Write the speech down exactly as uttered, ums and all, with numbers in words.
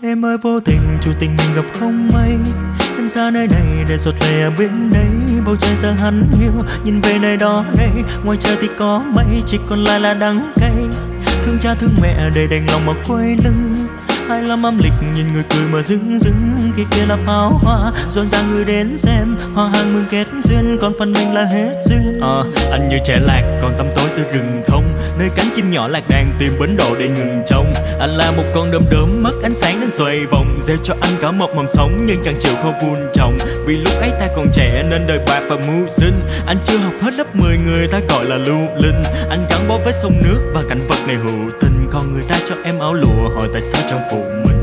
Em ơi vô tình chủ tình mình gặp không may, em xa nơi này để giọt lệ ở bên đấy. Bầu trời giờ hắn hiu, nhìn về nơi đó đây, ngoài trời thì có mây, chỉ còn lại là đắng cay. Thương cha thương mẹ để đành lòng mà quay lưng, hai lăm âm lịch nhìn người cười mà dưng dưng. Kia kia là pháo hoa rộn ràng người đến xem, hoa hàng mừng kết duyên, còn phần mình là hết duyên. Ờ, à, anh như trẻ lạc còn tăm tối giữa rừng thông, nơi cánh chim nhỏ lạc đàn tìm bến đỗ để ngừng trông. Anh là một con đom đóm mất ánh sáng đến xoay vòng, gieo cho anh cả một mầm sống nhưng chẳng chịu khâu vun trồng. Vì lúc ấy ta còn trẻ nên đời bạc và mưu sinh, anh chưa học hết lớp mười người ta gọi là lưu linh. Anh gắn bó với sông nước và cảnh vật này hữu tình, còn người ta cho em áo lụa hỏi tại sao trong phụ mình.